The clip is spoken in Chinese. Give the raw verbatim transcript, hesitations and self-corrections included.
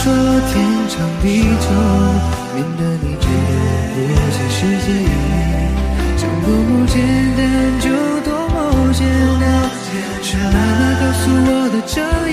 说天长地久，免得你觉得不切实际。想多么简单就多么简单，却慢慢告诉我的真。